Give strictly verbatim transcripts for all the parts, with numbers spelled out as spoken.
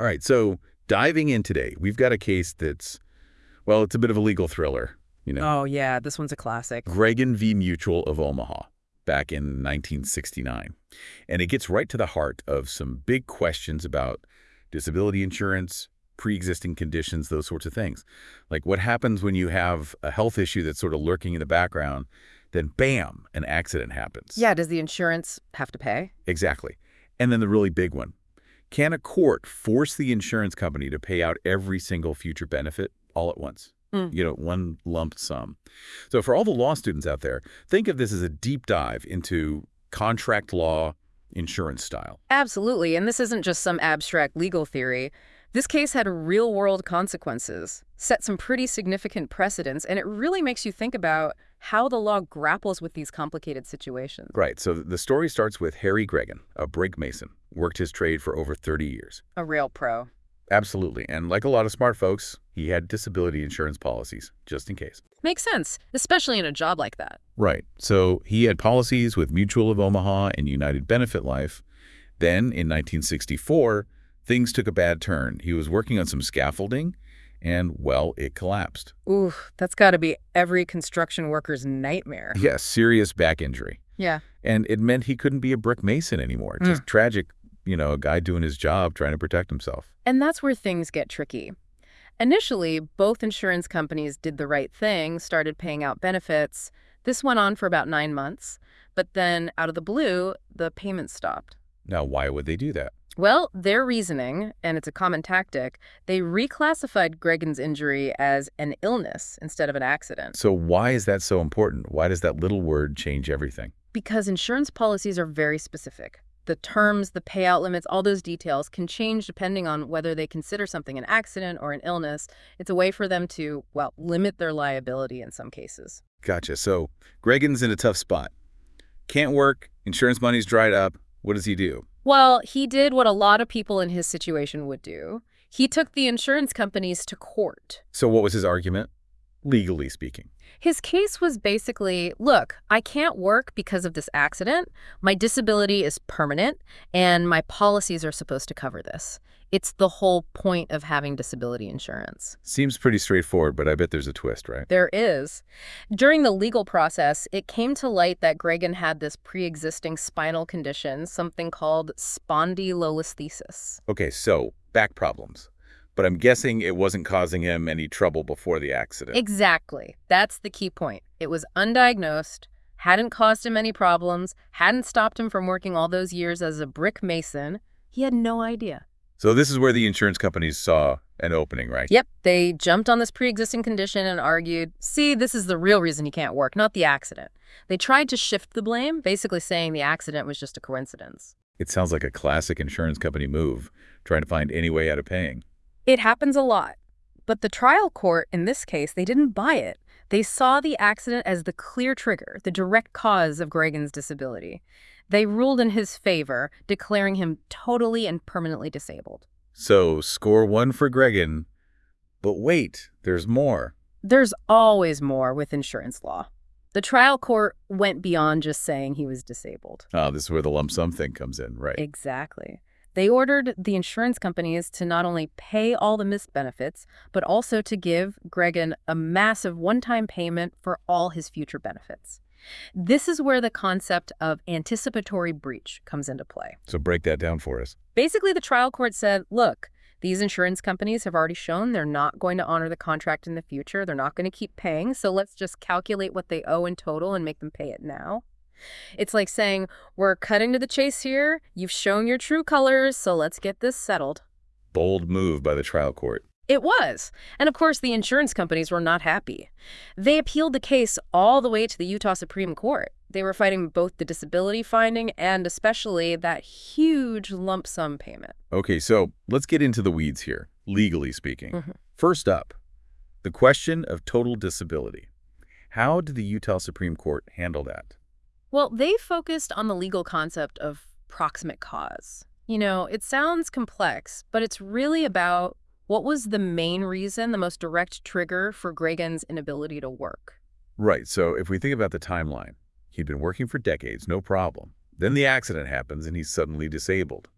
All right, so diving in today, we've got a case that's, well, it's a bit of a legal thriller, you know. Oh, yeah, this one's a classic. Gregan v. Mutual of Omaha, back in nineteen sixty-nine. And it gets right to the heart of some big questions about disability insurance, pre-existing conditions, those sorts of things. Like what happens when you have a health issue that's sort of lurking in the background, then bam, an accident happens. Yeah, does the insurance have to pay? Exactly. And then the really big one. Can a court force the insurance company to pay out every single future benefit all at once? Mm. You know, one lump sum. So for all the law students out there, think of this as a deep dive into contract law, insurance style. Absolutely, and this isn't just some abstract legal theory. This case had real-world consequences, set some pretty significant precedents, and it really makes you think about how the law grapples with these complicated situations. Right. So the story starts with Harry Gregan, a brig mason, worked his trade for over thirty years. A real pro. Absolutely. And like a lot of smart folks, he had disability insurance policies, just in case. Makes sense, especially in a job like that. Right. So he had policies with Mutual of Omaha and United Benefit Life. Then, in nineteen sixty-four, things took a bad turn. He was working on some scaffolding, and, well, it collapsed. Ooh, that's got to be every construction worker's nightmare. Yes, serious back injury. Yeah. And it meant he couldn't be a brick mason anymore. Mm. Just tragic, you know, a guy doing his job, trying to protect himself. And that's where things get tricky. Initially, both insurance companies did the right thing, started paying out benefits. This went on for about nine months. But then, out of the blue, the payments stopped. Now, why would they do that? Well, their reasoning, and it's a common tactic, they reclassified Gregan's injury as an illness instead of an accident. So why is that so important? Why does that little word change everything? Because insurance policies are very specific. The terms, the payout limits, all those details can change depending on whether they consider something an accident or an illness. It's a way for them to, well, limit their liability in some cases. Gotcha. So Gregan's in a tough spot. Can't work, insurance money's dried up. What does he do? Well, he did what a lot of people in his situation would do. He took the insurance companies to court. So what was his argument, legally speaking? His case was basically, look, I can't work because of this accident. My disability is permanent, and my policies are supposed to cover this. It's the whole point of having disability insurance. Seems pretty straightforward, but I bet there's a twist, right? There is. During the legal process, it came to light that Gregan had this pre-existing spinal condition, something called spondylolisthesis. Okay, so back problems. But I'm guessing it wasn't causing him any trouble before the accident. Exactly. That's the key point. It was undiagnosed, hadn't caused him any problems, hadn't stopped him from working all those years as a brick mason. He had no idea. So this is where the insurance companies saw an opening, right? Yep. They jumped on this pre-existing condition and argued, see, this is the real reason he can't work, not the accident. They tried to shift the blame, basically saying the accident was just a coincidence. It sounds like a classic insurance company move, trying to find any way out of paying. It happens a lot. But the trial court, in this case, they didn't buy it. They saw the accident as the clear trigger, the direct cause of Gregan's disability. They ruled in his favor, declaring him totally and permanently disabled. So, score one for Gregan. But wait, there's more. There's always more with insurance law. The trial court went beyond just saying he was disabled. Oh, this is where the lump sum thing comes in, right? Exactly. They ordered the insurance companies to not only pay all the missed benefits, but also to give Gregan a massive one-time payment for all his future benefits. This is where the concept of anticipatory breach comes into play. So break that down for us. Basically, the trial court said, look, these insurance companies have already shown they're not going to honor the contract in the future. They're not going to keep paying. So let's just calculate what they owe in total and make them pay it now. It's like saying, we're cutting to the chase here. You've shown your true colors, so let's get this settled. Bold move by the trial court. It was. And of course, the insurance companies were not happy. They appealed the case all the way to the Utah Supreme Court. They were fighting both the disability finding and especially that huge lump sum payment. Okay, so let's get into the weeds here, legally speaking. Mm-hmm. First up, the question of total disability. How did the Utah Supreme Court handle that? Well, they focused on the legal concept of proximate cause. You know, it sounds complex, but it's really about what was the main reason, the most direct trigger for Gregan's inability to work. Right, so if we think about the timeline, he'd been working for decades, no problem. Then the accident happens and he's suddenly disabled.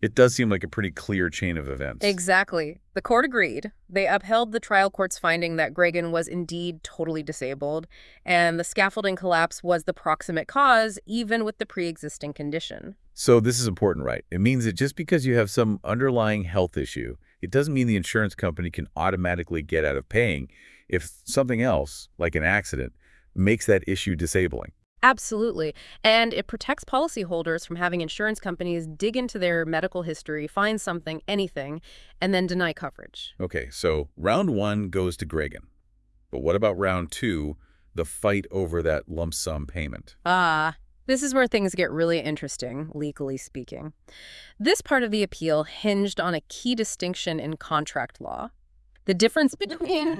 It does seem like a pretty clear chain of events. Exactly. The court agreed. They upheld the trial court's finding that Gregan was indeed totally disabled, and the scaffolding collapse was the proximate cause, even with the pre-existing condition. So this is important, right? It means that just because you have some underlying health issue, it doesn't mean the insurance company can automatically get out of paying if something else, like an accident, makes that issue disabling. Absolutely. And it protects policyholders from having insurance companies dig into their medical history, find something, anything, and then deny coverage. Okay, so round one goes to Gregan. But what about round two, the fight over that lump sum payment? Ah, this is where things get really interesting, legally speaking. This part of the appeal hinged on a key distinction in contract law. The difference between...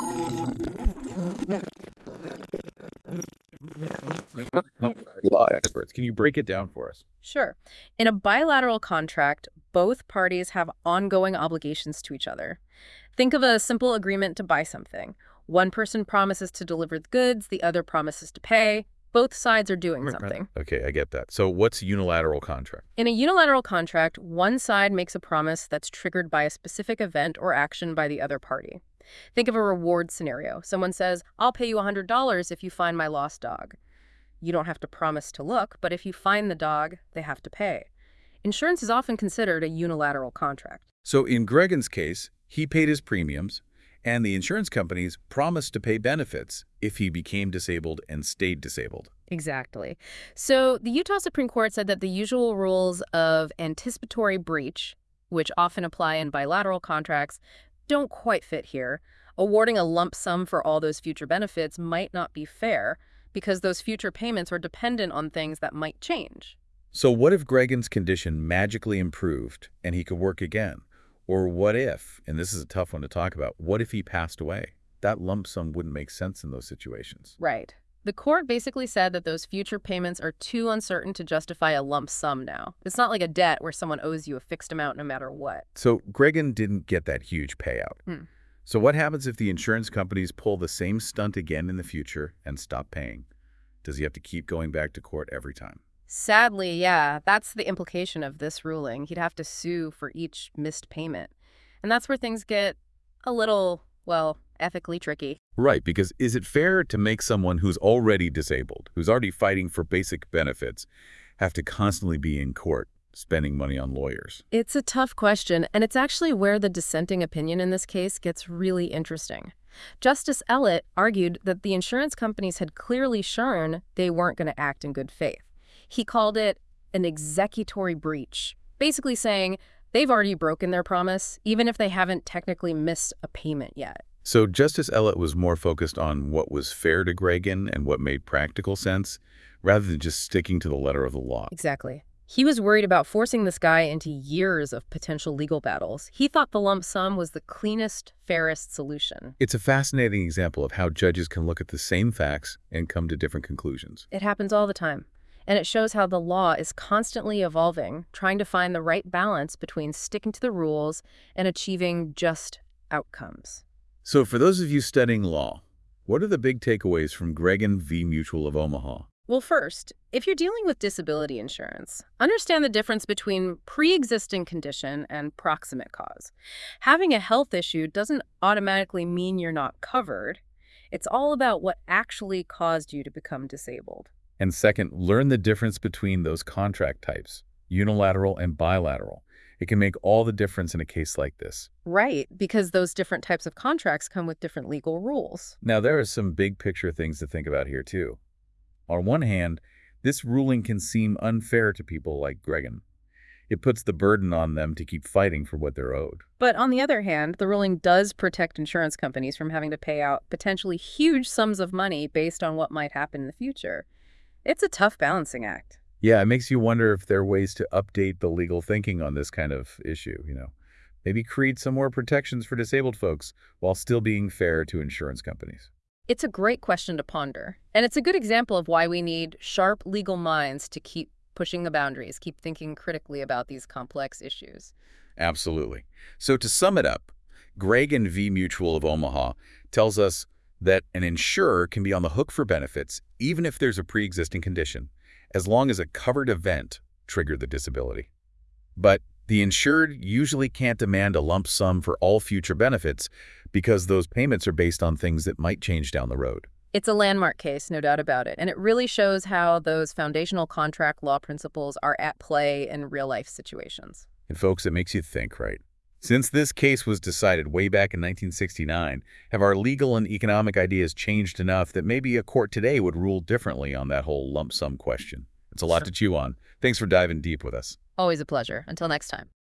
Law experts, can you break it down for us? Sure. In a bilateral contract, both parties have ongoing obligations to each other. Think of a simple agreement to buy something. One person promises to deliver the goods, the other promises to pay. Both sides are doing something. Okay, I get that. So what's a unilateral contract? In a unilateral contract, one side makes a promise that's triggered by a specific event or action by the other party. Think of a reward scenario. Someone says, I'll pay you one hundred dollars if you find my lost dog. You don't have to promise to look, but if you find the dog, they have to pay. Insurance is often considered a unilateral contract. So in Gregan's case, he paid his premiums, and the insurance companies promised to pay benefits if he became disabled and stayed disabled. Exactly. So the Utah Supreme Court said that the usual rules of anticipatory breach, which often apply in bilateral contracts, don't quite fit here. Awarding a lump sum for all those future benefits might not be fair because those future payments are dependent on things that might change. So what if Gregan's condition magically improved and he could work again? Or what if, and this is a tough one to talk about, what if he passed away? That lump sum wouldn't make sense in those situations. Right. The court basically said that those future payments are too uncertain to justify a lump sum now. It's not like a debt where someone owes you a fixed amount no matter what. So Gregan didn't get that huge payout. Hmm. So what happens if the insurance companies pull the same stunt again in the future and stop paying? Does he have to keep going back to court every time? Sadly, yeah, that's the implication of this ruling. He'd have to sue for each missed payment. And that's where things get a little, well, ethically tricky. Right, because is it fair to make someone who's already disabled, who's already fighting for basic benefits, have to constantly be in court spending money on lawyers? It's a tough question, and it's actually where the dissenting opinion in this case gets really interesting. Justice Ellett argued that the insurance companies had clearly shown they weren't going to act in good faith. He called it an executory breach, basically saying they've already broken their promise, even if they haven't technically missed a payment yet. So Justice Ellett was more focused on what was fair to Gregan and what made practical sense, rather than just sticking to the letter of the law. Exactly. He was worried about forcing this guy into years of potential legal battles. He thought the lump sum was the cleanest, fairest solution. It's a fascinating example of how judges can look at the same facts and come to different conclusions. It happens all the time. And it shows how the law is constantly evolving, trying to find the right balance between sticking to the rules and achieving just outcomes. So for those of you studying law, what are the big takeaways from Gregan v. Mutual of Omaha? Well, first, if you're dealing with disability insurance, understand the difference between pre-existing condition and proximate cause. Having a health issue doesn't automatically mean you're not covered. It's all about what actually caused you to become disabled. And second, learn the difference between those contract types, unilateral and bilateral. It can make all the difference in a case like this. Right, because those different types of contracts come with different legal rules. Now, there are some big picture things to think about here, too. On one hand, this ruling can seem unfair to people like Gregan. It puts the burden on them to keep fighting for what they're owed. But on the other hand, the ruling does protect insurance companies from having to pay out potentially huge sums of money based on what might happen in the future. It's a tough balancing act. Yeah, it makes you wonder if there are ways to update the legal thinking on this kind of issue, you know. Maybe create some more protections for disabled folks while still being fair to insurance companies. It's a great question to ponder, and it's a good example of why we need sharp legal minds to keep pushing the boundaries, keep thinking critically about these complex issues. Absolutely. So to sum it up, Gregan v. Mutual of Omaha tells us that an insurer can be on the hook for benefits even if there's a pre-existing condition, as long as a covered event triggered the disability. But The insured usually can't demand a lump sum for all future benefits because those payments are based on things that might change down the road. It's a landmark case, no doubt about it, and it really shows how those foundational contract law principles are at play in real-life situations. And folks, it makes you think, right? Since this case was decided way back in nineteen sixty-nine, have our legal and economic ideas changed enough that maybe a court today would rule differently on that whole lump sum question? It's a lot Sure. to chew on. Thanks for diving deep with us. Always a pleasure. Until next time.